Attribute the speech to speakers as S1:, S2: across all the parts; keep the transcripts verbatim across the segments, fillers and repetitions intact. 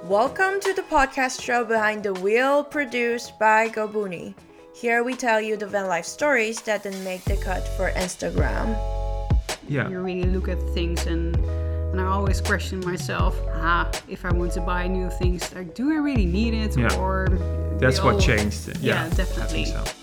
S1: Welcome to the podcast show Behind the Wheel, produced by Gobuni. Here we tell you the van life stories that didn't make the cut for Instagram.
S2: Yeah.
S3: You really look at things and and I always question myself, ah, if I want to buy new things, like, do I really need it?
S2: Yeah.
S3: Or
S2: That's
S3: we
S2: what
S3: all-
S2: changed. Yeah,
S3: Yeah, definitely.
S2: I think so.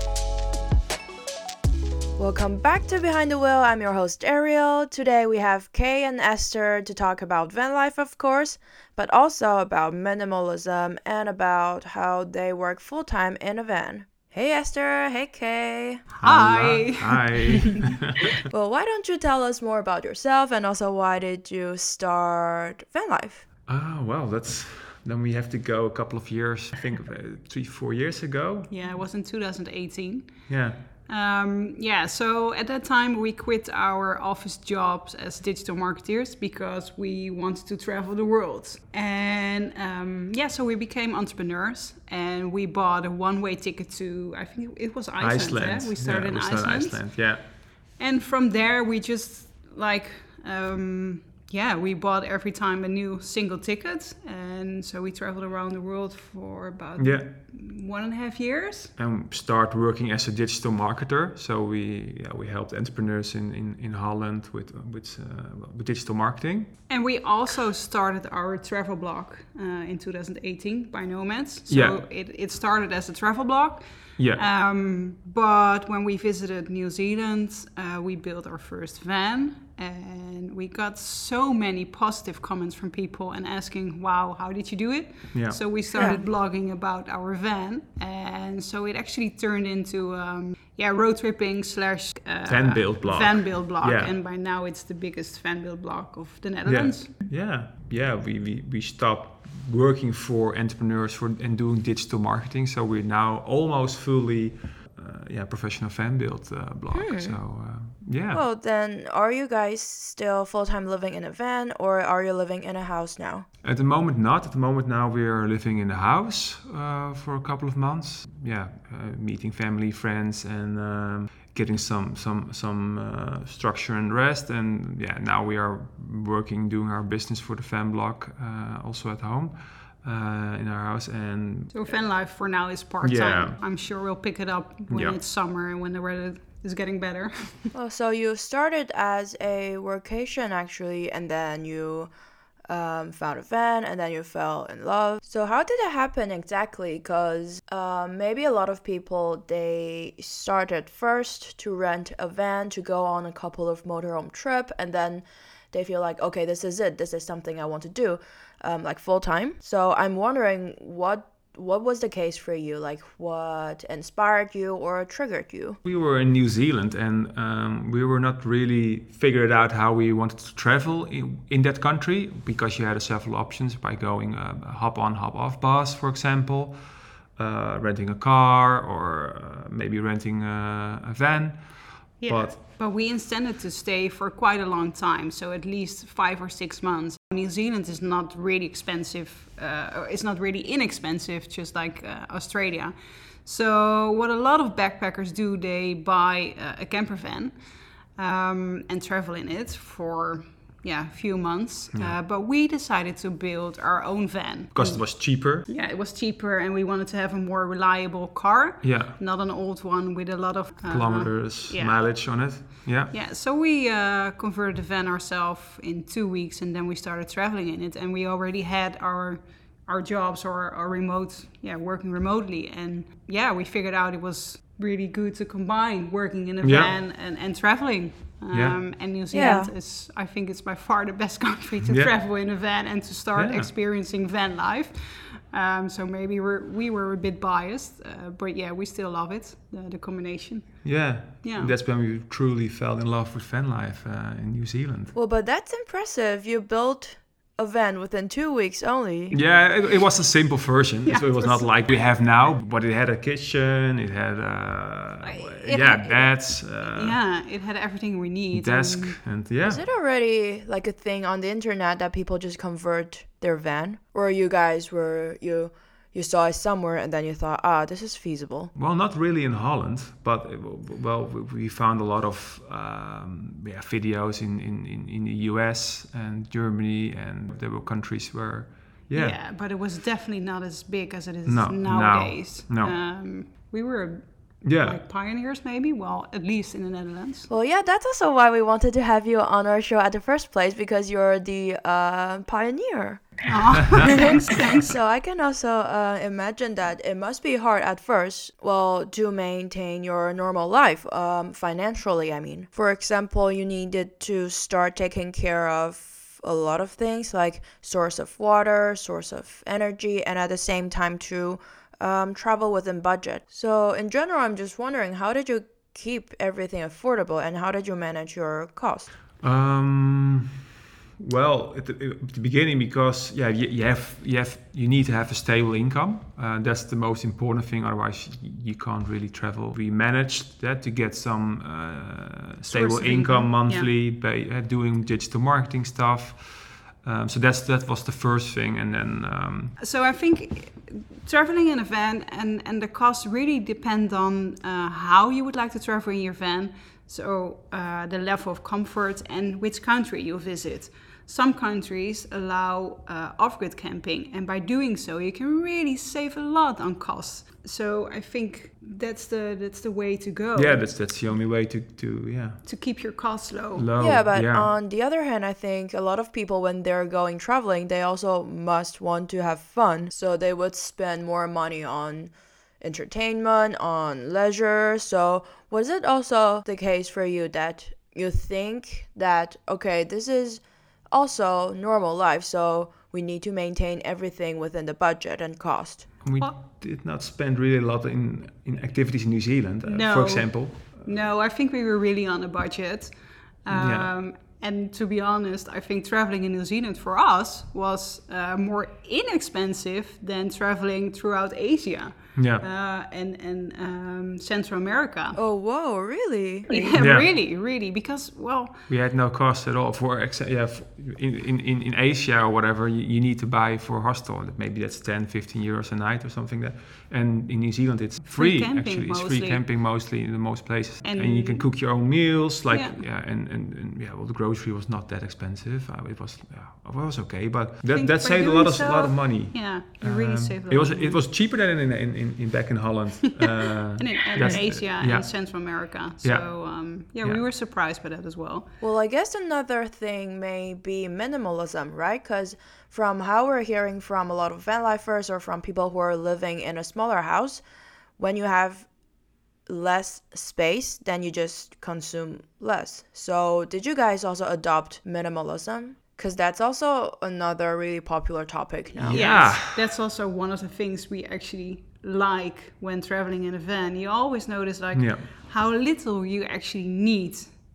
S1: Welcome back to Behind the Wheel. I'm your host Ariel. Today we have Kay and Esther to talk about van life, of course, but also about minimalism and about how they work full-time in a van. Hey Esther, hey Kay.
S3: Hi.
S2: Hi.
S1: Well, why don't you tell us more about yourself and also why did you start van life?
S2: Ah, well, that's then we have to go a couple of years. I think uh, three, four years ago.
S3: Yeah, it was in two thousand eighteen.
S2: Yeah.
S3: Um, yeah, so at that time we quit our office jobs as digital marketeers because we wanted to travel the world. And um, yeah, so we became entrepreneurs and we bought a one-way ticket to, I think it was Iceland.
S2: Iceland.
S3: Eh? We started
S2: yeah,
S3: in
S2: we started
S3: Iceland.
S2: Iceland. Yeah.
S3: And from there we just like, um, yeah, we bought every time a new single ticket. And so we traveled around the world for about
S2: Yeah.
S3: one and a half years.
S2: And start working as a digital marketer. So we yeah, we helped entrepreneurs in, in, in Holland with with, uh, with digital marketing.
S3: And we also started our travel blog uh, in two thousand eighteen by Nomads. So
S2: Yeah.
S3: it, it started as a travel blog.
S2: Yeah.
S3: Um, but when we visited New Zealand, uh, we built our first van. And we got so many positive comments from people and asking, wow, how did you do it?
S2: Yeah.
S3: So we started
S1: Yeah.
S3: blogging about our van. And so it actually turned into um, yeah, road tripping slash uh,
S2: Van build blog.
S3: Van build blog.
S2: Yeah.
S3: And by now it's the biggest van build blog of the Netherlands.
S2: Yeah, yeah, yeah. We, we, we stopped working for entrepreneurs for and doing digital marketing, so we're now almost fully, uh, yeah, professional fan build uh, blog.
S1: Hmm.
S2: So uh, yeah.
S1: Well, then are you guys still full-time living in a van or are you living in a house now?
S2: At the moment, not. At the moment now, we're living in a house uh, for a couple of months. Yeah, uh, meeting family, friends, and um, getting some some some uh, structure and rest. And yeah, now we are working, doing our business for the fan blog, uh, also at home uh, in our house. And
S3: So van life for now is part-time.
S2: Yeah.
S3: I'm sure we'll pick it up when
S2: Yeah.
S3: it's summer and when the weather is getting better.
S1: Oh, so you started as a workation actually, and then you um, found a van, and then you fell in love. So how did it happen exactly? Because um, maybe a lot of people, they started first to rent a van to go on a couple of motorhome trip, and then they feel like, okay, this is it. This is something I want to do, um, like full time. So I'm wondering what what was the case for you? Like what inspired you or triggered you?
S2: we were in New Zealand, and um, we were not really figured out how we wanted to travel in, in that country, because you had several options by going uh, a hop on, hop off bus, for example, uh, renting a car, or uh, maybe renting a, a van.
S3: Yeah.
S2: But
S3: But we intended to stay for quite a long time, so at least five or six months. New Zealand is not really expensive, uh, or it's not really inexpensive, just like uh, Australia. So what a lot of backpackers do, they buy uh, a camper van um, and travel in it for yeah, a few months.
S2: Yeah.
S3: Uh, but we decided to build our own van.
S2: because it was cheaper.
S3: Yeah, it was cheaper and we wanted to have a more reliable car.
S2: Yeah.
S3: Not an old one with a lot of uh,
S2: Kilometers,
S3: yeah.
S2: mileage on it. Yeah.
S3: Yeah, so we uh, converted the van ourselves in two weeks and then we started traveling in it. And we already had our our jobs or our remote, yeah, working remotely. And yeah, we figured out it was really good to combine working in a
S2: Yeah.
S3: van and, and traveling. Um,
S2: Yeah.
S3: And New Zealand
S1: Yeah.
S3: is, I think it's by far the best country to
S2: Yeah.
S3: travel in a van and to start
S2: Yeah.
S3: experiencing van life. Um, so maybe we're, we were a bit biased, uh, but yeah, we still love it, the, the combination.
S2: Yeah.
S3: Yeah.
S2: That's when we truly fell in love with van life uh, in New Zealand.
S1: Well, but that's impressive. You built a van within two weeks only.
S2: Yeah, it, it was a simple version.
S3: Yeah,
S2: it, it was
S3: it
S2: not
S3: was-
S2: like we have now, but it had a kitchen, it had, uh,
S3: It
S2: yeah,
S3: had-
S2: beds, uh,
S3: Yeah, it had everything we need.
S2: desk,
S3: and-
S2: and yeah.
S1: Is it already like a thing on the internet that people just convert their van? Or you guys were, you you saw it somewhere and then you thought, ah, this is feasible?
S2: Well, not really in Holland, but uh, well, we- we found a lot of um, yeah, videos in, in, in, in the U S and Germany, and there were countries where Yeah.
S3: Yeah, but it was definitely not as big as it is
S2: No,
S3: nowadays.
S2: no, no.
S3: Um, we were
S2: Yeah.
S3: like pioneers, maybe. Well, at least in the Netherlands.
S1: Well, yeah, that's also why we wanted to have you on our show at the first place, because you're the uh, pioneer.
S3: Aw, thanks, thanks.
S1: So I can also uh, imagine that it must be hard at first, well, to maintain your normal life, um, financially, I mean. For example, you needed to start taking care of a lot of things like source of water, source of energy, and at the same time to um, travel within budget. So in general, I'm just wondering, how did you keep everything affordable and how did you manage your cost?
S2: Um, well, at the, at the beginning, because yeah, you, you have you have you need to have a stable income. Uh, that's the most important thing. Otherwise, you, you can't really travel. We managed that to get some uh, stable
S3: of
S2: income,
S3: income,
S2: monthly by uh, doing digital marketing stuff. Um, so that's that was the first thing, and then um,
S3: So I think traveling in a van and, and the costs really depend on uh, how you would like to travel in your van. So uh, the level of comfort and which country you visit. Some countries allow uh, off-grid camping, and by doing so, you can really save a lot on costs. So I think that's the that's the way to go.
S2: yeah, that's that's the only way to to yeah
S3: To keep your costs low.
S2: low.
S1: Yeah, but
S2: yeah.
S1: on the other hand, I think a lot of people, when they're going traveling, they also must want to have fun. So they would spend more money on entertainment, on leisure. So was it also the case for you that you think that, okay, this is also normal life, so we need to maintain everything within the budget and cost?
S2: We
S3: Well-
S2: did not spend really a lot in, in activities in New Zealand, uh,
S3: No.
S2: for example.
S3: No, I think we were really on a budget. Um,
S2: Yeah.
S3: And to be honest, I think traveling in New Zealand for us was uh, more inexpensive than traveling throughout Asia
S2: Yeah.
S3: uh, and, and um, Central America.
S1: Oh, whoa, really?
S3: Yeah,
S2: Yeah.
S3: really, really. Because, well,
S2: We had no cost at all for exa- yeah f- in, in, in in Asia or whatever. You, you need to buy for a hostel. Maybe that's ten, fifteen euros a night or something. That and in New Zealand it's free,
S3: Free camping
S2: actually. It's
S3: mostly.
S2: free camping mostly in the most places, and,
S3: And-
S2: you can cook your own meals. Like
S3: Yeah.
S2: yeah, and, and, and yeah, well the grocery was not that expensive. Uh, it was yeah, it was okay, but that
S3: think
S2: that
S3: by
S2: saved a
S3: doing
S2: lot of
S3: so-
S2: a lot of money.
S3: yeah, you really
S2: Um,
S3: saved a lot
S2: It was
S3: of money.
S2: it was cheaper than in in, in, in back in Holland. Uh,
S3: and in, and
S2: that's-
S3: in Asia
S2: yeah.
S3: and Central America. So,
S2: Yeah.
S3: um, yeah, we
S2: Yeah.
S3: were surprised by that as well.
S1: Well, I guess another thing may be minimalism, right? Because from how we're hearing from a lot of van lifers or from people who are living in a smaller house, when you have less space, then you just consume less. So, did you guys also adopt minimalism? Because that's also another really popular topic now.
S2: Yeah.
S3: Yes, that's also one of the things we actually like when traveling in a van. You always notice like
S2: Yeah.
S3: how little you actually need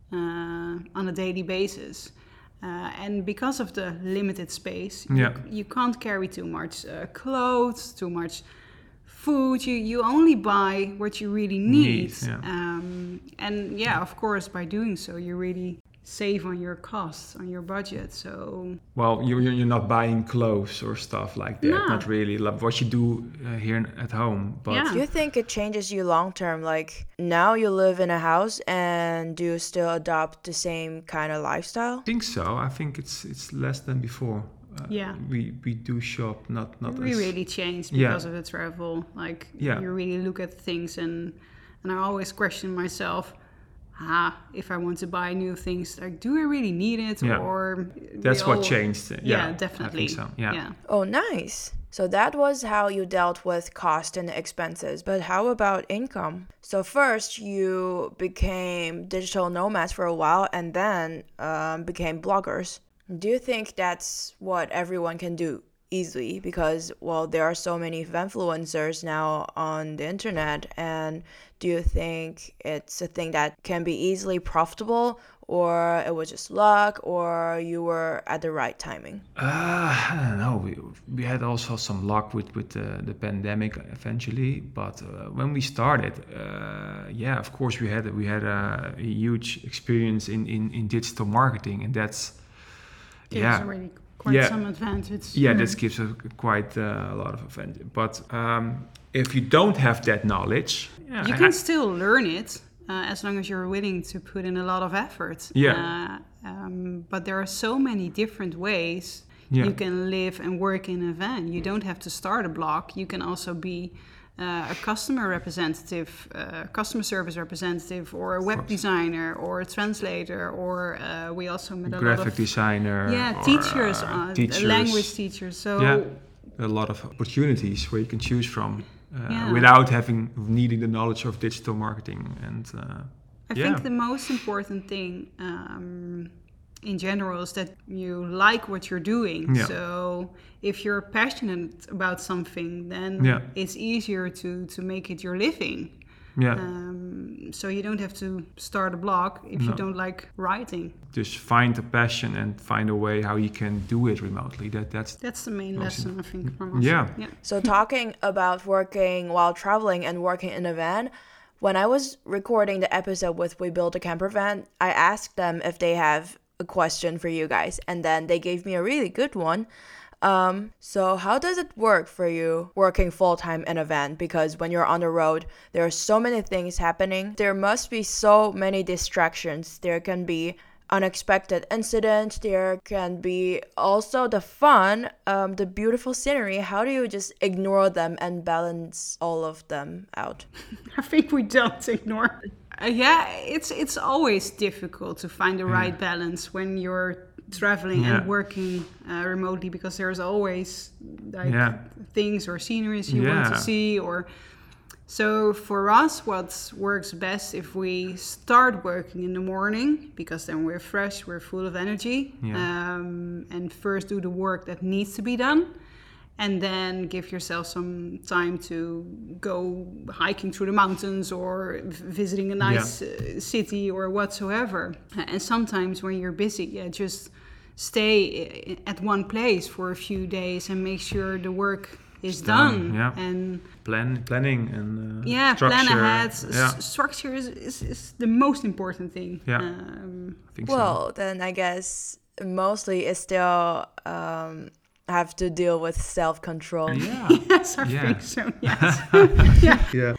S3: uh, on a daily basis. Uh, and because of the limited space,
S2: Yeah.
S3: you, you can't carry too much uh, clothes, too much food. You, you only buy what you really need.
S2: Need, yeah.
S3: Um, and yeah, of course, by doing so, you really save on your costs, on your budget. So
S2: Well, you're, you're not buying clothes or stuff like that.
S3: No.
S2: Not really. Like what you do uh, here at home. But
S3: Yeah.
S1: Do you think it changes you long term? Like now you live in a house and do you still adopt the same kind of lifestyle?
S2: I think so. I think it's it's less than before. Uh,
S3: Yeah.
S2: We we do shop not not
S3: we
S2: as
S3: really changed
S2: Yeah.
S3: because of the travel. Like
S2: Yeah.
S3: you really look at things, and and I always question myself. Ah, if I want to buy new things, like, do I really need it?
S2: Yeah.
S3: Or
S2: That's
S3: we
S2: what
S3: all-
S2: changed. Yeah,
S3: Yeah,
S2: I
S3: definitely.
S2: think so. Yeah.
S3: yeah.
S1: Oh, nice. So that was how you dealt with cost and expenses. But how about income? So first you became digital nomads for a while and then um, became bloggers. Do you think that's what everyone can do easily? Because, well, there are so many influencers now on the internet. And do you think it's a thing that can be easily profitable, or it was just luck, or you were at the right timing?
S2: Uh, I don't know. We, we had also some luck with with the, the pandemic eventually, but uh, when we started, uh, yeah, of course we had we had a, a huge experience in, in, in digital marketing, and that's
S3: Gives
S2: yeah.
S3: already quite
S2: Yeah.
S3: some advantage.
S2: Yeah, this gives a, quite uh, a lot of advantage. But um, if you don't have that knowledge, yeah,
S3: You
S2: I-
S3: can still learn it uh, as long as you're willing to put in a lot of effort.
S2: Yeah.
S3: Uh, um, but there are so many different ways
S2: Yeah.
S3: You can live and work in a van. You don't have to start a blog. You can also be uh, a customer representative, uh, customer service representative, or a web designer, or a translator, or uh, we also met a,
S2: a
S3: lot
S2: graphic
S3: of
S2: designer.
S3: yeah
S2: or,
S3: teachers,
S2: uh,
S3: uh,
S2: teachers.
S3: language teachers. So
S2: yeah, a lot of opportunities where you can choose from uh,
S3: Yeah.
S2: without having needing the knowledge of digital marketing. And uh,
S3: I
S2: yeah.
S3: think the most important thing um, in general is that you like what you're doing.
S2: Yeah.
S3: So if you're passionate about something, then
S2: Yeah.
S3: it's easier to, to make it your living.
S2: Yeah.
S3: Um, so you don't have to start a blog if you
S2: No.
S3: don't like writing.
S2: Just find a passion and find a way how you can do it remotely. That that's
S3: That's the main
S2: Most
S3: lesson, I think, from us.
S2: Yeah.
S3: yeah.
S1: So talking about working while traveling and working in a van, when I was recording the episode with We Built a Camper Van, I asked them if they have a question for you guys, and then they gave me a really good one. Um, so how does it work for you working full-time in a van? Because when you're on the road, there are so many things happening. There must be so many distractions. There can be unexpected incidents. There can be also the fun, um, the beautiful scenery. How do you just ignore them and balance all of them out?
S3: I think we don't ignore. Uh, yeah, it's it's always difficult to find the right balance when you're traveling
S2: Yeah.
S3: and working uh, remotely, because there's always like
S2: Yeah.
S3: things or sceneries you want to
S2: Yeah.
S3: see. Or so for us, what works best if we start working in the morning, because then we're fresh, we're full of energy,
S2: Yeah.
S3: um, and first do the work that needs to be done. And then give yourself some time to go hiking through the mountains or v- visiting a nice uh, city or whatsoever. And sometimes when you're busy, yeah, just stay i- at one place for a few days and make sure the work is
S2: done,
S3: done.
S2: yeah.
S3: And
S2: plan planning and uh,
S3: yeah,
S2: structure.
S3: plan ahead. S-
S2: Yeah,
S3: Structure is, is, is the most important thing.
S2: Yeah.
S3: Um,
S2: I think so.
S1: Well, then I guess mostly it's still um, have to deal with self-control.
S2: Yeah.
S3: yes, I
S2: Yeah.
S3: think so. Yes.
S2: Yeah.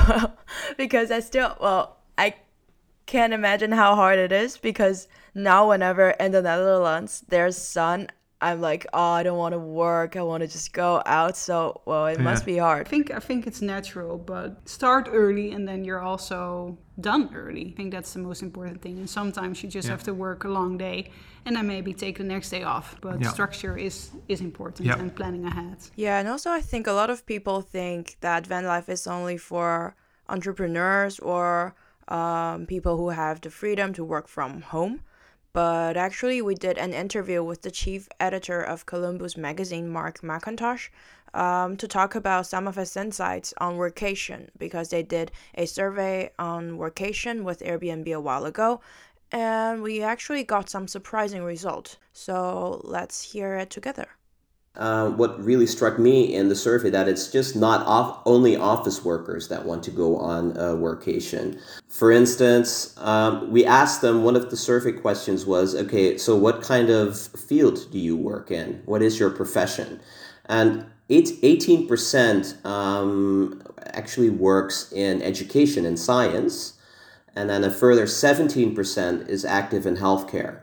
S1: Because I still, well, I can't imagine how hard it is, because now whenever in the Netherlands there's sun, I'm like, oh, I don't want to work. I want to just go out. So, well, it must
S2: Yeah.
S1: be
S3: I
S1: hard.
S3: think I think it's natural, but start early and then you're also done early. I think that's the most important thing. And sometimes you just
S2: Yeah.
S3: have to work a long day and then maybe take the next day off. But
S2: Yeah.
S3: structure is is important
S2: Yeah.
S3: and planning ahead.
S1: Yeah, and also I think a lot of people think that van life is only for entrepreneurs or um, people who have the freedom to work from home. But actually, we did an interview with the chief editor of Columbus magazine, Mark McIntosh, um, to talk about some of his insights on workation, because they did a survey on workation with Airbnb a while ago, and we actually got some surprising results. So let's hear it together.
S4: Uh, what really struck me in the survey that it's just not off, only office workers that want to go on a workation. For instance, um, we asked them, one of the survey questions was, okay, so what kind of field do you work in? What is your profession? And eight, eighteen percent um, actually works in education and science. And then a further seventeen percent is active in healthcare.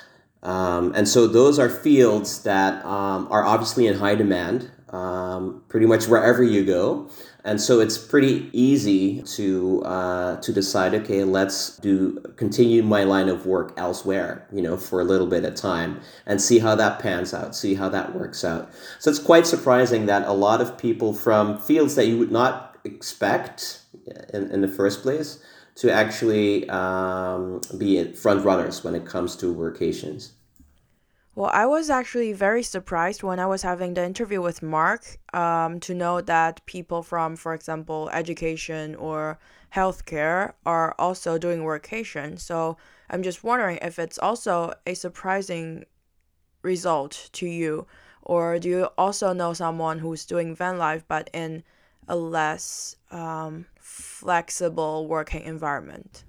S4: Um, and so those are fields that um, are obviously in high demand, um, pretty much wherever you go. And so it's pretty easy to uh, to decide, okay, let's do continue my line of work elsewhere, you know, for a little bit of time and see how that pans out, see how that works out. So it's quite surprising that a lot of people from fields that you would not expect in, in the first place to actually um, be front runners when it comes to workations.
S1: Well, I was actually very surprised when I was having the interview with Mark um, to know that people from, for example, education or healthcare are also doing workation. So I'm just wondering if it's also a surprising result to you, or do you also know someone who's doing van life but in a less um, flexible working environment?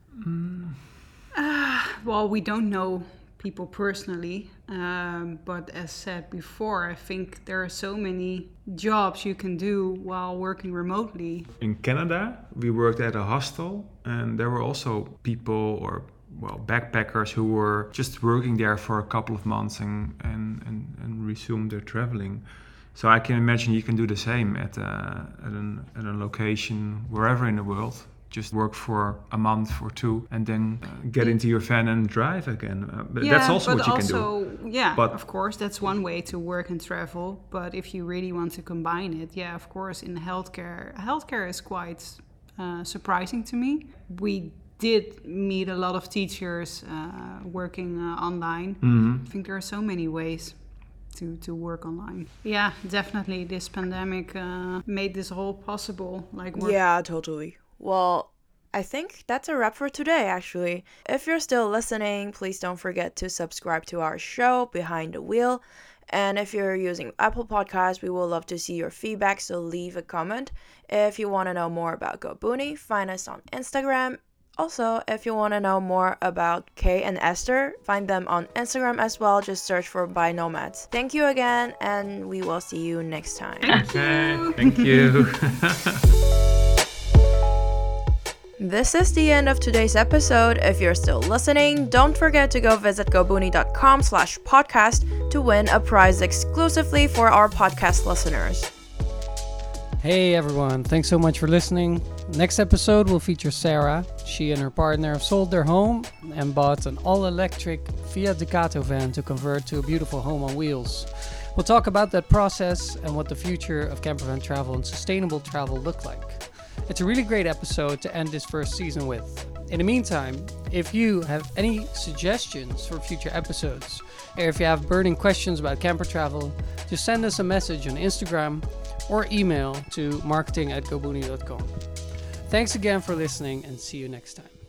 S3: Well, we don't know people personally, um, but as said before, I think there are so many jobs you can do while working remotely.
S2: In Canada, we worked at a hostel, and there were also people or well backpackers who were just working there for a couple of months and and, and, and resume their traveling. So I can imagine you can do the same at a, at, an, at a location wherever in the world. Just work for a month or two and then uh, get into your van and drive again. Uh, but
S3: yeah,
S2: that's also
S3: but
S2: what you
S3: also,
S2: can do.
S3: Yeah,
S2: but
S3: of course, that's one way to work and travel. But if you really want to combine it, yeah, of course, in healthcare, healthcare is quite uh, surprising to me. We did meet a lot of teachers uh, working uh, online.
S2: Mm-hmm.
S3: I think there are so many ways to, to work online. Yeah, definitely this pandemic uh, made this all possible. Like work-
S1: Yeah, totally. Well, I think that's a wrap for today, actually. If you're still listening, please don't forget to subscribe to our show, Behind the Wheel. And if you're using Apple Podcasts, we would love to see your feedback, so leave a comment. If you want to know more about GoBoonie, find us on Instagram. Also, if you want to know more about Kay and Esther, find them on Instagram as well. Just search for By Nomads. Thank you again, and we will see you next time.
S2: Okay, thank you.
S1: This is the end of today's episode. If you're still listening, don't forget to go visit goboonie.com slash podcast to win a prize exclusively for our podcast listeners.
S5: Hey everyone, thanks so much for listening. Next episode will feature Sarah. She and her partner have sold their home and bought an all-electric Fiat Ducato van to convert to a beautiful home on wheels. We'll talk about that process and what the future of campervan travel and sustainable travel look like. It's a really great episode to end this first season with. In the meantime, if you have any suggestions for future episodes, or if you have burning questions about camper travel, just send us a message on Instagram or email to marketing at goboonie dot com. Thanks again for listening and see you next time.